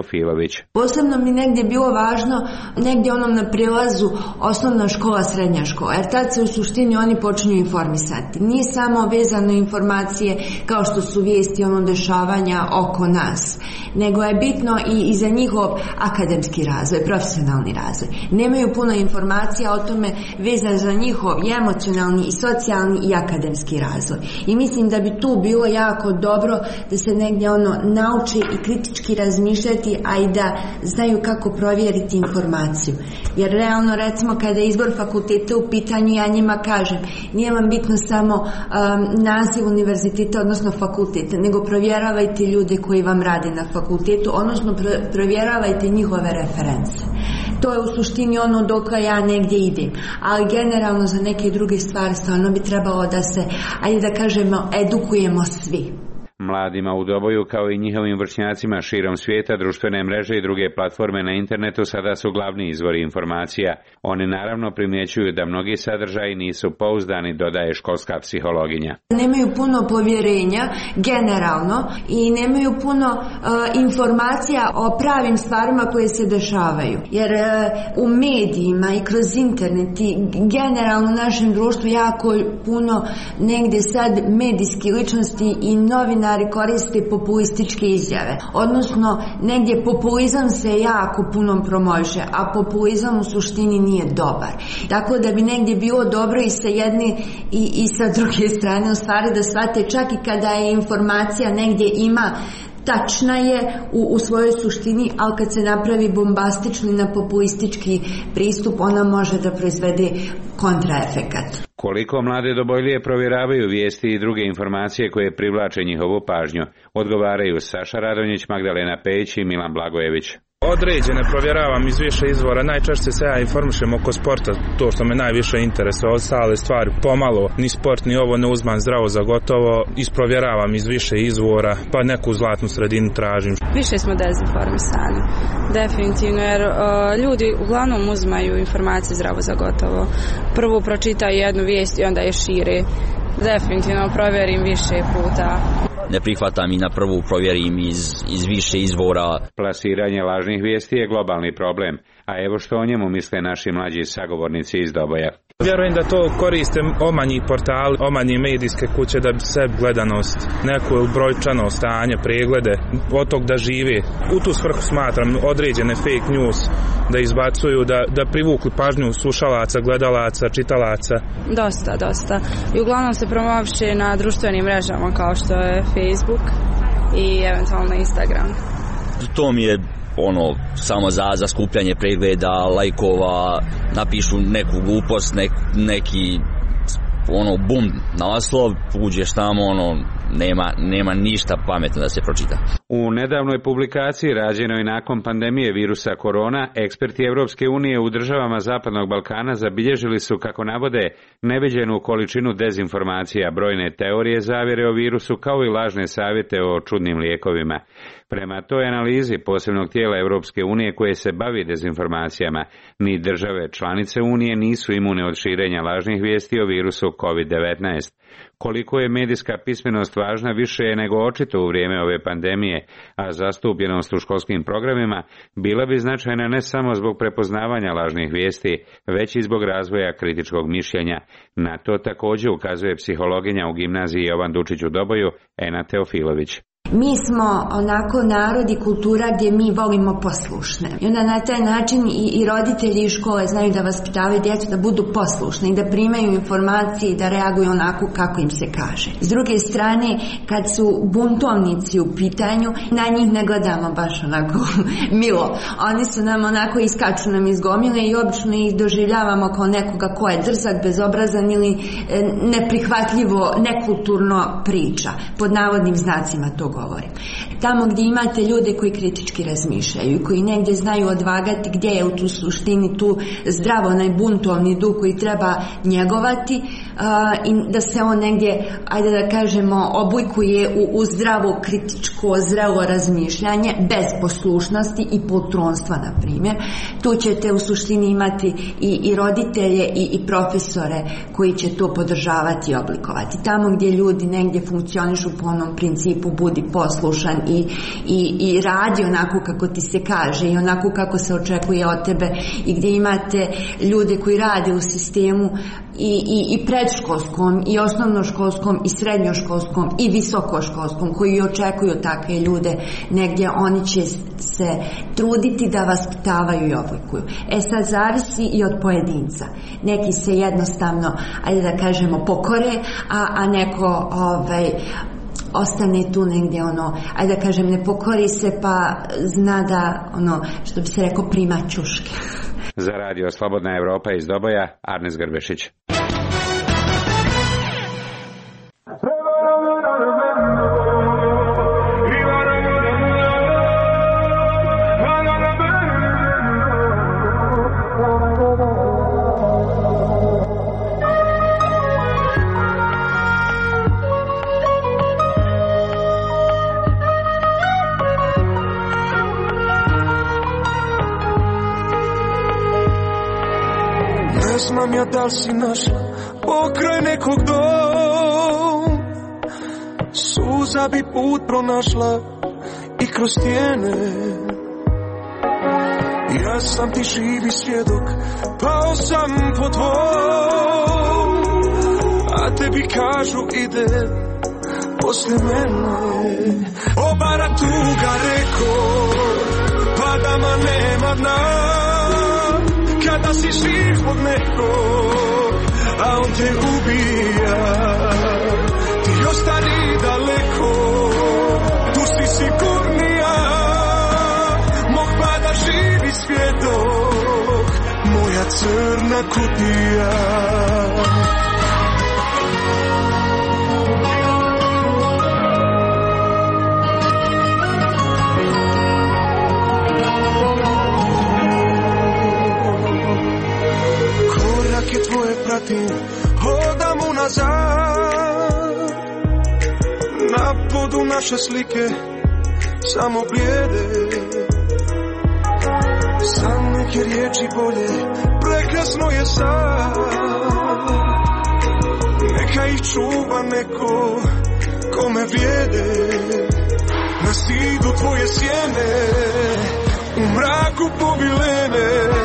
U: Teofilović.
F: Posebno mi negdje bilo važno, negdje onom na prilazu osnovna škola, srednja škola, jer tad se u suštini oni počinju informisati. Nije samo vezano informacije kao što su vijesti dešavanja oko nas, nego je bitno i za njihov akademski razvoj, profesionalni razvoj. Nemaju puno informacija o tome vezano za njihov i emocionalni i socijalni i akademski razvoj. I mislim da bi tu bilo jako dobro da se negdje nauči i kritički razmišljati, a i da znaju kako provjeriti informaciju. Jer realno, recimo, kada je izbor fakulteta u pitanju, ja njima kažem, nije vam bitno samo naziv univerziteta, odnosno fakulteta, nego provjeravajte ljude koji vam rade na fakultetu, odnosno provjeravajte njihove reference. To je u suštini dok ja negdje idem. Ali generalno za neke druge stvari stvarno bi trebalo da se, ajde da kažemo, edukujemo svi.
U: Mladima u Doboju, kao i njihovim vršnjacima širom svijeta, društvene mreže i druge platforme na internetu sada su glavni izvori informacija. Oni naravno primjećuju da mnogi sadržaji nisu pouzdani, dodaje školska psihologinja.
F: Nemaju puno povjerenja generalno i nemaju puno informacija o pravim stvarima koje se dešavaju. Jer u medijima i kroz internet i generalno u našem društvu jako puno negdje sad medijski ličnosti i novinari koriste populističke izjave. Odnosno, negdje populizam se jako puno promoviše, a populizam u suštini nije dobar. Tako da bi negdje bilo dobro i sa jedne i sa druge strane, u stvari da shvate čak i kada je informacija negdje ima, tačna je u svojoj suštini, ali kad se napravi bombastični na populistički pristup, ona može da proizvede kontraefekat.
U: Koliko mlade Dobojlije provjeravaju vijesti i druge informacije koje privlače njihovu pažnju, odgovaraju Saša Radonjić, Magdalena Pejić i Milan Blagojević.
V: Određene provjeravam iz više izvora, najčešće se ja informišem oko sporta, to što me najviše interesuje, ostale stvari pomalo, ni sport ni ovo ne uzmam zdravo za gotovo, isprovjeravam iz više izvora, pa neku zlatnu sredinu tražim.
W: Više smo dezinformisani, definitivno, jer ljudi uglavnom uzmaju informacije zdravo za gotovo. Prvo pročitaju jednu vijest i onda je šire. Definitivno provjerim više puta.
X: Ne prihvatam i na prvu provjerim iz više izvora.
U: Plasiranje lažnih vijesti je globalni problem, a evo što o njemu misle naši mlađi sagovornici iz Doboja.
V: Vjerujem da to koriste omanji portali, omanji medijske kuće da bi sebi gledanost, neku brojčano stanje, preglede, od tog da žive. U tu svrhu smatram određene fake news da izbacuju, da privukli pažnju slušalaca, gledalaca, čitalaca.
W: Dosta. I uglavnom se promoviše na društvenim mrežama kao što je Facebook i eventualno Instagram.
X: To mi je samo za skupljanje pregleda, lajkova, napišu neku glupost, neki bum naslov, uđeš tamo, nema ništa pametno da se pročita.
U: U nedavnoj publikaciji rađenoj nakon pandemije virusa korona, eksperti Europske unije u državama Zapadnog Balkana zabilježili su, kako navode, neviđenu količinu dezinformacija, brojne teorije zavjere o virusu kao i lažne savjete o čudnim lijekovima. Prema toj analizi posebnog tijela Europske unije koje se bavi dezinformacijama, ni države članice Unije nisu imune od širenja lažnih vijesti o virusu COVID-19. Koliko je medijska pismenost važna više je nego očito u vrijeme ove pandemije, a zastupljenost u školskim programima bila bi značajna ne samo zbog prepoznavanja lažnih vijesti, već i zbog razvoja kritičkog mišljenja. Na to također ukazuje psihologinja u gimnaziji Jovan Dučić u Doboju, Ena Teofilović.
F: Mi smo onako narod i kultura gdje mi volimo poslušne. I onda na taj način i roditelji i škole znaju da vaspitavaju djecu da budu poslušni i da primaju informacije i da reaguju onako kako im se kaže. S druge strane, kad su buntovnici u pitanju, na njih ne gledamo baš onako milo. Oni su nam onako iskaču nam iz gomile i obično ih doživljavamo kao nekoga ko je drzak, bezobrazan ili neprihvatljivo, nekulturno priča. Pod navodnim znacima to govorim. Tamo gdje imate ljude koji kritički razmišljaju i koji negdje znaju odvagati gdje je u tu suštini tu zdravo onaj buntovni duh koji treba njegovati i da se on negdje, ajde da kažemo, obujkuje u zdravo kritičko, zdravo razmišljanje bez poslušnosti i poltronstva, na primjer. Tu ćete u suštini imati i roditelje i profesore koji će to podržavati i oblikovati. Tamo gdje ljudi negdje funkcionišu po onom principu budi poslušan i radi onako kako ti se kaže i onako kako se očekuje od tebe, i gdje imate ljude koji rade u sistemu i predškolskom i osnovnoškolskom i srednjoškolskom i visokoškolskom, koji očekuju takve ljude negdje, oni će se truditi da vaspitavaju i oblikuju. Sad zavisi i od pojedinca. Neki se jednostavno, ajde da kažemo, pokore, a neko ostane tu negdje, ajde da kažem, ne pokori se, pa zna da, što bi se rekao, prima ćuške.
U: Za radio Slobodna Evropa iz Doboja, Arnes Grbešić.
E: Ne znam ja da li si našla pokraj nekog dom, suza bi put pronašla i kroz stijene. Ja sam ti živi svjedok, pao sam po tvom, a tebi kažu ide poslije mene. Obara tuga reko, padama nema dna, kada si živ zbog nekog, a on te ubija. Ti ostani daleko, tu si sigurnija, mog pada živi svjedok, moja crna kutija. Tvoje pratim, hodam unazad, na podu naše slike samo blijede. Za neke riječi bolje, prekrasno je sad, neka ih čuva neko kome vrijede. Na zidu tvoje sjene, u mraku pobilene,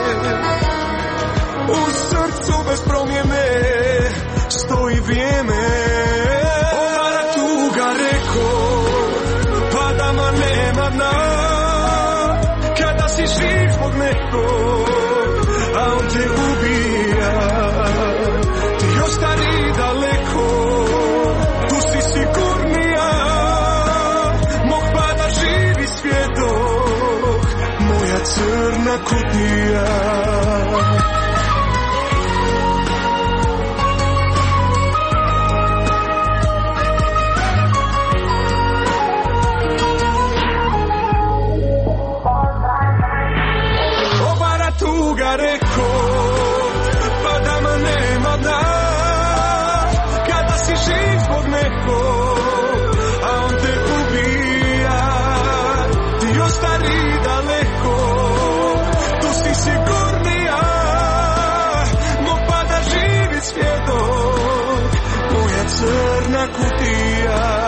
E: u srcu bez promjene stoji vrijeme. Obara tuga reko, padama nema dna, kada si živ zbog nekog, a on te ubija. Ti ostani daleko, tu si sigurnija, mog pada živi svjedok, moja crna kutija. Reko, pa da me nema dna, kada si živ zbog nekog, a on te ubija. Ti ostani daleko, tu si sigurnija, mog pada živi svjedok, moja crna kutija.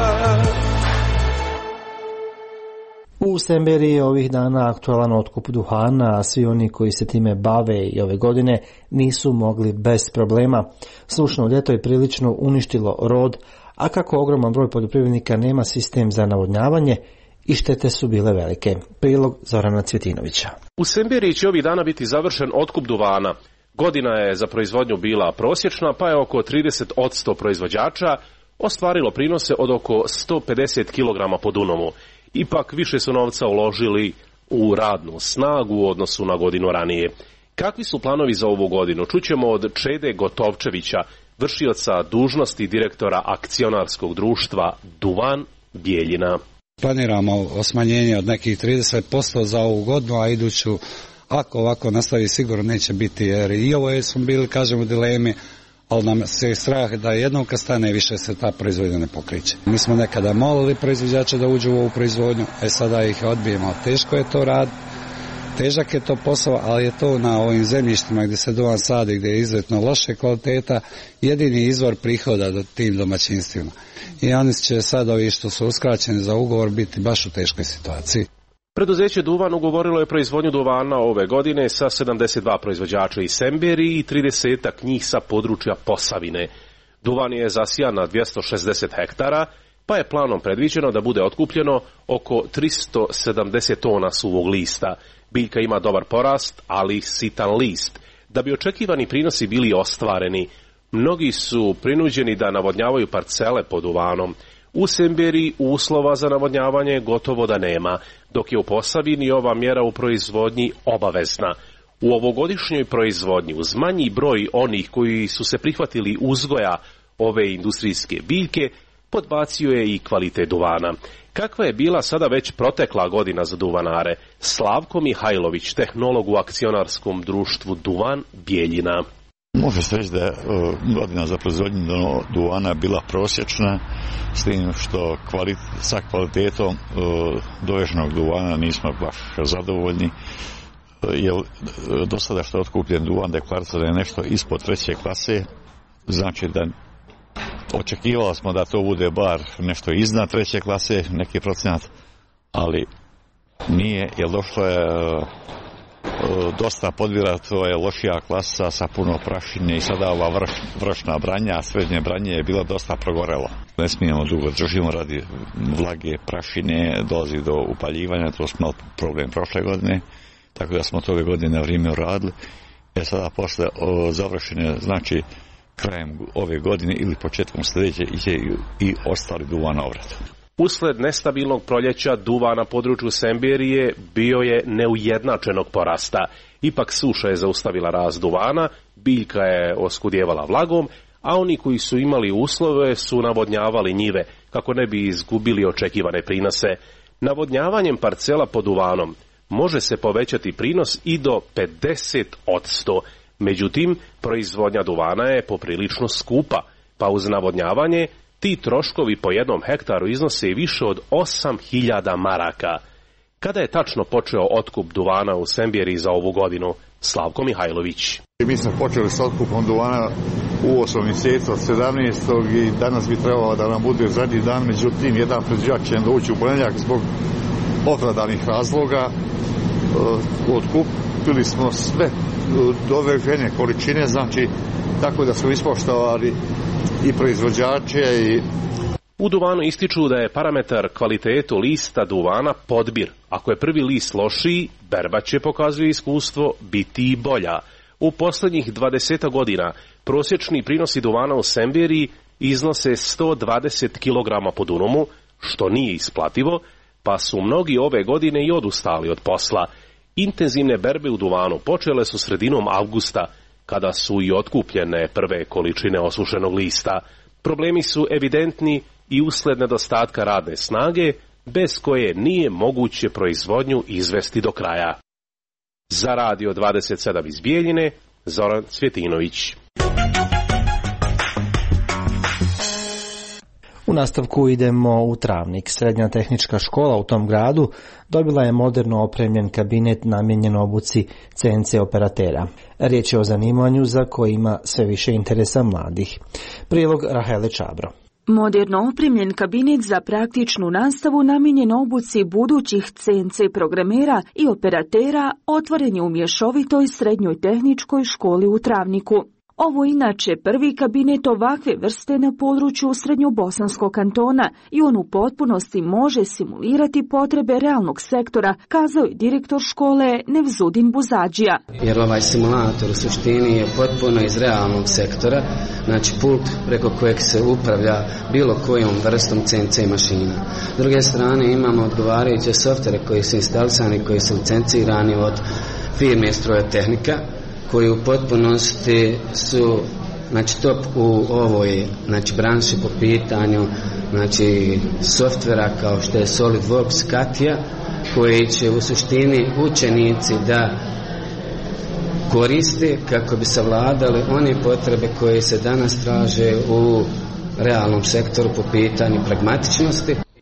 A: U Semberiji je ovih dana aktualan otkup duhana, a svi oni koji se time bave i ove godine nisu mogli bez problema. Sušno ljeto je prilično uništilo rod, a kako ogroman broj poljoprivrednika nema sistem za navodnjavanje, i štete su bile velike. Prilog Zorana Cvjetinovića.
I: U Semberiji će ovih dana biti završen otkup duvana. Godina je za proizvodnju bila prosječna, pa je oko 30% proizvođača ostvarilo prinose od oko 150 kg po dunomu. Ipak više su novca uložili u radnu snagu u odnosu na godinu ranije. Kakvi su planovi za ovu godinu? Čućemo od Čede Gotovčevića, vršioca dužnosti direktora akcionarskog društva Duvan Bijeljina.
J: Planiramo smanjenje od nekih 30% za ovu godinu, a iduću, ako ovako nastavi, sigurno neće biti, jer i ovo smo bili, kažemo, u dilemi, ali nam se strah da jednom kad stane više se ta proizvodnja ne pokreće. Mi smo nekada molili proizvođače da uđu u ovu proizvodnju, sada ih odbijemo. Teško je to raditi, Težak je to posao, ali je to na ovim zemljištima gdje se duvan sadi, gdje je izuzetno loše kvaliteta, jedini izvor prihoda do tim domaćinstvima. I oni će sad ovi što su uskraćeni za ugovor biti baš u teškoj situaciji.
I: Preduzeće Duvan ugovorilo je proizvodnju duvana ove godine sa 72 proizvođača iz Semberije i 30 njih sa područja Posavine. Duvan je zasijan na 260 hektara, pa je planom predviđeno da bude otkupljeno oko 370 tona suvog lista. Biljka ima dobar porast, ali sitan list. Da bi očekivani prinosi bili ostvareni, mnogi su prinuđeni da navodnjavaju parcele pod duvanom. U Semberiji uslova za navodnjavanje gotovo da nema, dok je u Posavini ova mjera u proizvodnji obavezna. U ovogodišnjoj proizvodnji, uz manji broj onih koji su se prihvatili uzgoja ove industrijske biljke, podbacio je i kvalitet duvana. Kakva je bila sada već protekla godina za duvanare? Slavko Mihajlović, tehnolog u akcionarskom društvu Duvan Bijeljina.
D: Može se reći da je godina za proizvodnju duvana bila prosječna, s tim što sa kvalitetom doveženog duvana nismo baš zadovoljni, jer do sada što je otkupljen duvan deklariran je nešto ispod 3. klase, znači da očekivali smo da to bude bar nešto iznad 3. klase, neki procenat, ali nije, jer došlo je dosta podvira, to je lošija klasa sa puno prašine i sada ova vršna branja, srednje branje je bilo dosta progorelo. Ne smijemo dugo držimo radi vlage, prašine, dolazi do upaljivanja, to smo imali problem prošle godine, tako da smo to ove godine na vrijeme uradili. Sada posle završene, znači krajem ove godine ili početkom sljedeće će i ostali duvan na obradu.
I: Usled nestabilnog proljeća duvan na području Semberije bio je neujednačenog porasta. Ipak suša je zaustavila rast duvana, biljka je oskudjevala vlagom, a oni koji su imali uslove su navodnjavali njive kako ne bi izgubili očekivane prinose. Navodnjavanjem parcela pod duvanom može se povećati prinos i do 50%. Međutim, proizvodnja duvana je poprilično skupa, pa uz navodnjavanje ti troškovi po jednom hektaru iznose više od 8.000 maraka. Kada je tačno počeo otkup duvana u Semberiji za ovu godinu? Slavko Mihajlović.
D: Mi smo počeli s otkupom duvana u 8. mjesecu od 17. i danas bi trebalo da nam bude zadnji dan, međutim jedan proizvođač će doći u ponedjeljak zbog opravdanih razloga. Otkupili smo sve dovežene količine, znači tako da smo ispoštovali i proizvođače i...
I: U duvanu ističu da je parametar kvalitetu lista duvana podbir. Ako je prvi list lošiji, berba će, pokazuje iskustvo, biti i bolja. U posljednjih 20 godina prosječni prinosi duvana u Semberiji iznose 120 kg po dunumu, što nije isplativo, pa su mnogi ove godine i odustali od posla. Intenzivne berbe u duvanu počele su sredinom avgusta, kada su i otkupljene prve količine osušenog lista. Problemi su evidentni i usled nedostatka radne snage, bez koje nije moguće proizvodnju izvesti do kraja. Za Radio 27 iz Bijeljine, Zoran Cvjetinović.
A: U nastavku idemo u Travnik. Srednja tehnička škola u tom gradu dobila je moderno opremljen kabinet namijenjen obuci CNC operatera. Riječ je o zanimanju za koje ima sve više interesa mladih. Prilog Rahele Čabro.
G: Moderno opremljen kabinet za praktičnu nastavu namijenjen obuci budućih CNC programera i operatera otvoren je u mješovitoj srednjoj tehničkoj školi u Travniku. Ovo inače prvi kabinet ovakve vrste na području Srednjobosanskog kantona i on u potpunosti može simulirati potrebe realnog sektora, kazao je direktor škole Nevzudin Buzadžija.
K: Jer ovaj simulator u suštini je potpuno iz realnog sektora, znači pult preko kojeg se upravlja bilo kojom vrstom CNC mašina. S druge strane imamo odgovarajuće softvere koji su instalisani, koji su licencirani od firme Strojotehnika, koji u potpunosti su top u ovoj branši po pitanju softvera kao što je SolidWorks, CATIA, koji će u suštini učenici da koriste kako bi savladali one potrebe koje se danas traže u realnom sektoru po pitanju pragmatičnosti.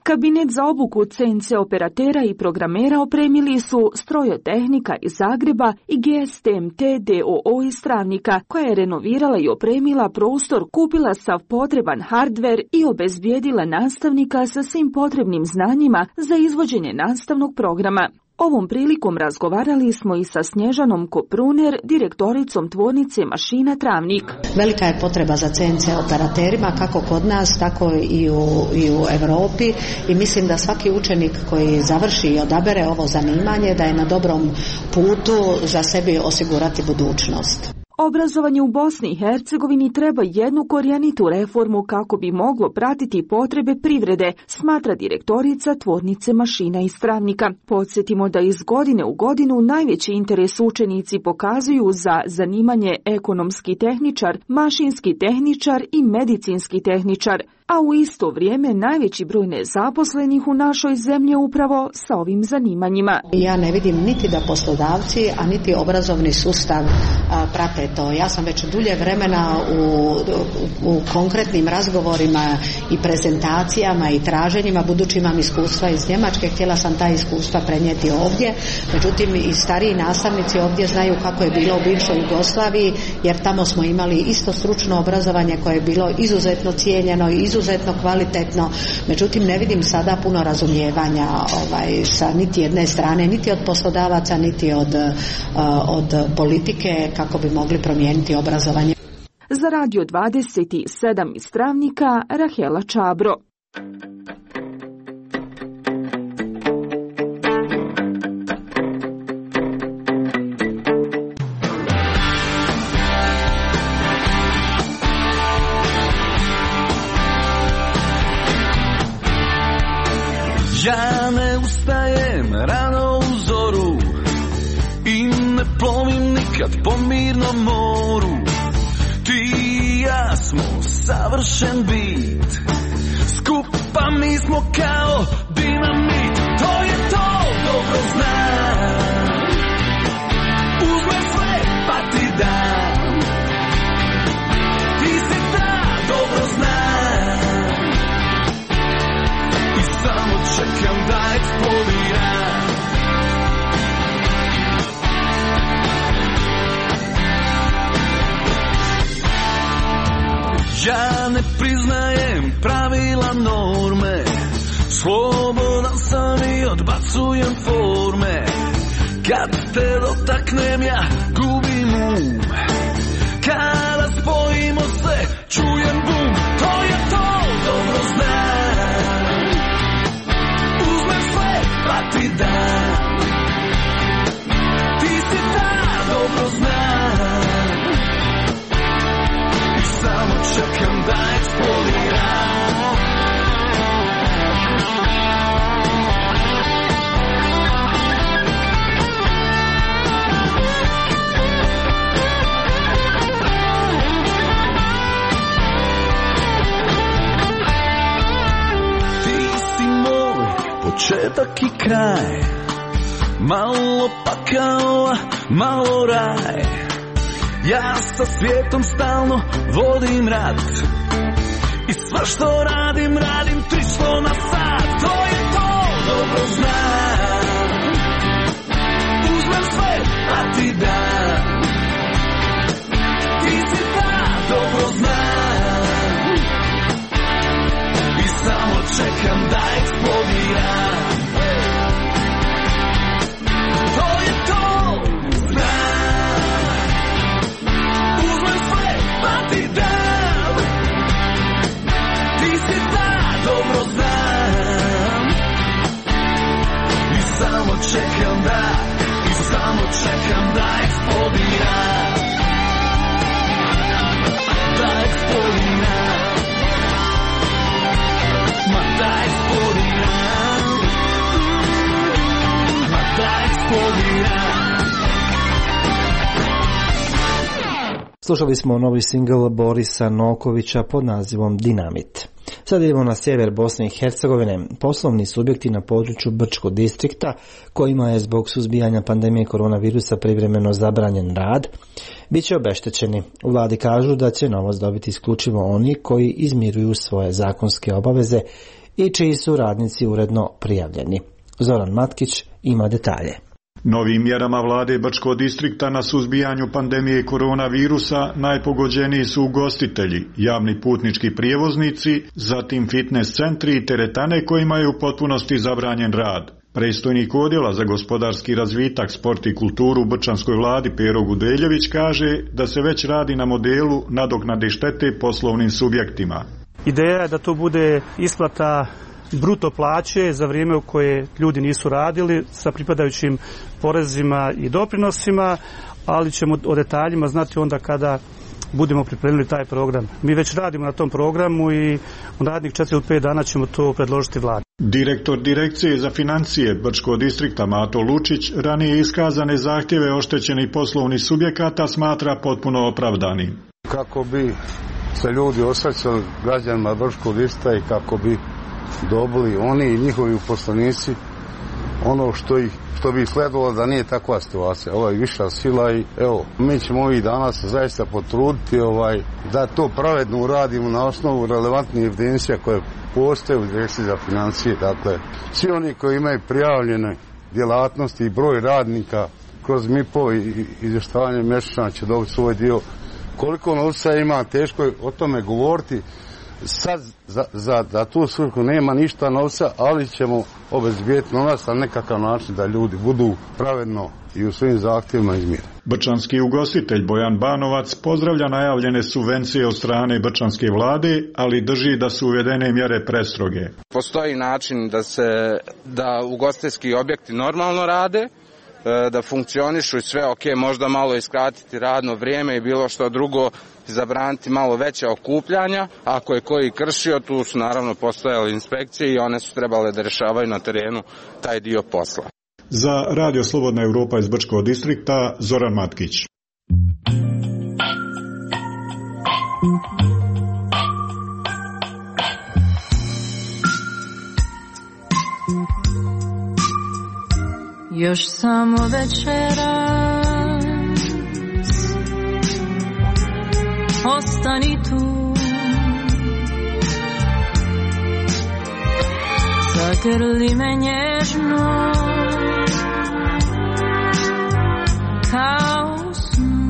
G: Kabinet za obuku CNC operatera i programera opremili su Strojotehnika iz Zagreba i GSTMT DOO iz Travnika, koja je renovirala i opremila prostor, kupila sav potreban hardver i obezbijedila nastavnika sa svim potrebnim znanjima za izvođenje nastavnog programa. Ovom prilikom razgovarali smo i sa Snježanom Kopruner, direktoricom tvornice mašina Travnik.
L: Velika je potreba za CNC operaterima kako kod nas, tako i u Europi i mislim da svaki učenik koji završi i odabere ovo zanimanje da je na dobrom putu za sebi osigurati budućnost.
G: Obrazovanje u Bosni i Hercegovini treba jednu korjenitu reformu kako bi moglo pratiti potrebe privrede, smatra direktorica tvornice mašina iz Travnika. Podsjetimo da iz godine u godinu najveći interes učenici pokazuju za zanimanje ekonomski tehničar, mašinski tehničar i medicinski tehničar, a u isto vrijeme najveći broj nezaposlenih u našoj zemlji upravo sa ovim zanimanjima.
L: Ja ne vidim niti da poslodavci, a niti obrazovni sustav prate to. Ja sam već dulje vremena u konkretnim razgovorima i prezentacijama i traženjima, budući imam iskustva iz Njemačke, htjela sam ta iskustva prenijeti ovdje, međutim i stariji nastavnici ovdje znaju kako je bilo u bivšoj Jugoslaviji, jer tamo smo imali isto stručno obrazovanje koje je bilo izuzetno cijenjeno i izuzetno kvalitetno, međutim ne vidim sada puno razumijevanja sa niti jedne strane, niti od poslodavaca, niti od politike kako bi mogli promijeniti obrazovanje.
G: Za Radio 27 iz Travnika, Rahela Čabro.
E: Ja ne ustajem rano u zoru i ne plovim nikad po mirnom moru. Ti i ja smo savršen bit, skupa mi smo kao dinamit. To je to, dobro znam, uzmem sve pa ti dam. Ti si ta, dobro znam, i samo čekam da eksplodiram. Ja ne priznajem pravila norme, slobodan sam i odbacujem forme. Kad te dotaknem ja gubim um, kada spojimo se čujem bum. To je to, dobro znam, uzmem sve pa ti dam. Ti si ta, dobro znam, i samo čekam da eksplodiram. Početak i kraj, malo pakao, malo raj. Ja sa svijetom stalno vodim rat i sve što radim, radim 300 na sat. To je to, dobro znam, uzmem sve pa ti dam. Ti si ta, dobro znam, i samo čekam da eksplodiram. Čekam da, i samo čekam da eksplodiram. Da eksplodiram. Ma da eksplodiram. Ma da eksplodiram.
A: Slušali smo novi singl Borisa Nokovića pod nazivom Dinamit. Sad idemo na sjever Bosne i Hercegovine. Poslovni subjekti na području Brčkog distrikta, kojima je zbog suzbijanja pandemije koronavirusa privremeno zabranjen rad, bit će obeštećeni. U vladi kažu da će novac dobiti isključivo oni koji izmiruju svoje zakonske obaveze i čiji su radnici uredno prijavljeni. Zoran Matkić ima detalje.
M: Novim mjerama vlade Brčkog distrikta na suzbijanju pandemije koronavirusa najpogođeniji su ugostitelji, javni putnički prijevoznici, zatim fitness centri i teretane kojima je u potpunosti zabranjen rad. Predstojnik odjela za gospodarski razvitak, sport i kulturu u brčanskoj vladi Pero Gudeljević kaže da se već radi na modelu nadoknade štete poslovnim subjektima.
N: Ideja je da to bude isplata bruto plaće za vrijeme u koje ljudi nisu radili sa pripadajućim porezima i doprinosima, ali ćemo o detaljima znati onda kada budemo pripremili taj program. Mi već radimo na tom programu i u narednih 4 ili 5 dana ćemo to predložiti vladi.
M: Direktor Direkcije za financije Brčkog distrikta Mato Lučić ranije iskazane zahtjeve oštećenih poslovnih subjekata smatra potpuno opravdanim.
Q: Kako bi se ljudi osjećali građanima Brčkog distrikta i kako bi dobili oni i njihovi uposlenici ono što bi sledilo da nije takva situacija. Ovo je viša sila i evo, mi ćemo ovih dana se zaista potruditi da to pravedno uradimo na osnovu relevantnih evidencija koje postoje u Direkciji za financije. Dakle, svi oni koji imaju prijavljene djelatnosti i broj radnika kroz MIP-o i izvještavanje mjesečno će dobiti svoj dio. Koliko novca ima, teško je o tome govoriti. Sad za tu svrhu nema ništa novca, ali ćemo obezbijeti novac na nekakav način da ljudi budu pravedno i u svojim zahtjevima izmireni.
M: Brčanski ugostitelj Bojan Banovac pozdravlja najavljene subvencije od strane brčanske vlade, ali drži da su uvedene mjere prestroge.
R: Postoji način da ugostiteljski objekti normalno rade, da funkcionišu i sve ok, možda malo iskratiti radno vrijeme i bilo što drugo, zabraniti malo veća okupljanja. Ako je koji kršio, tu su naravno postojale inspekcije i one su trebale da rješavaju na terenu taj dio posla.
M: Za Radio Slobodna Europa iz Brčkog distrikta, Zoran Matkić.
O: Još samo večeras ostani tu, zagrli me nježno kao snu.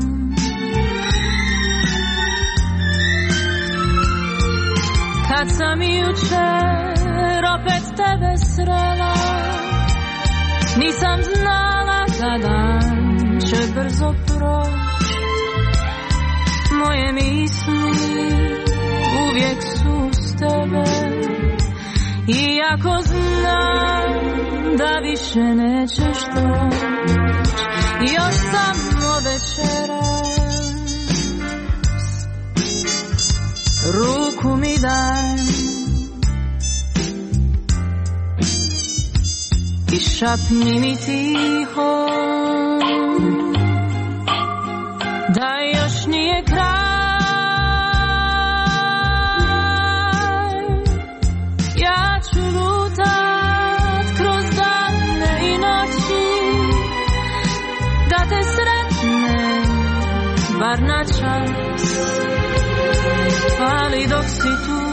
O: Kad sam jučer opet tebe srela, nisam znala da dan će brzo proći. Moje misli uvijek su s tebe, iako znam da više nećeš doći. Još samo večeras ruku mi daj i šapni mi tiho da još nije kraj. Ja ću lutat kroz dane i noći da te sretnem bar na čas, ali dok si tu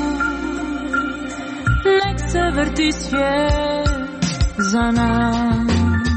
O: nek se vrti svijet za nas.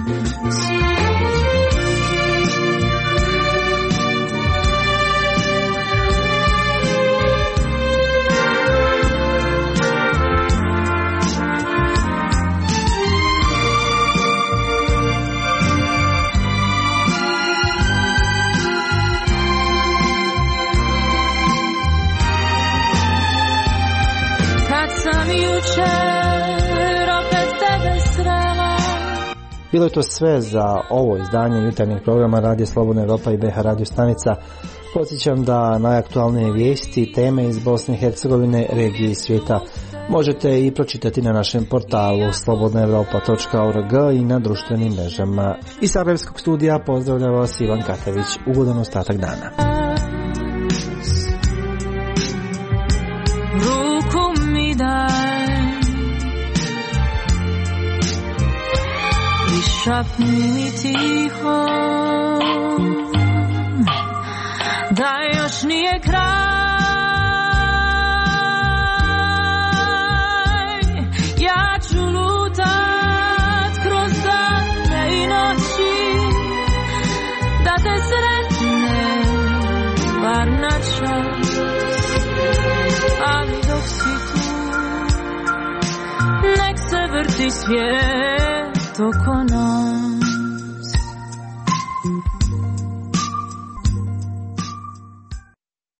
O: Kad sam jučer opet tebe srela.
A: Bilo je to sve za ovo izdanje jutarnjeg programa Radio Slobodna Europa i BH Radio stanica. Podsjećam da najaktualnije vijesti, teme iz Bosne i Hercegovine, regije i svijeta možete i pročitati na našem portalu slobodnaevropa.org i na društvenim mrežama. Iz Sarajevskog studija pozdravlja vas Ivan Katević. Ugodan ostatak dana.
O: Ruku mi daj i šapni mi tiho da još nije kraj.
H: na čas, ali dok si tu, nek se vrti svijet oko nas.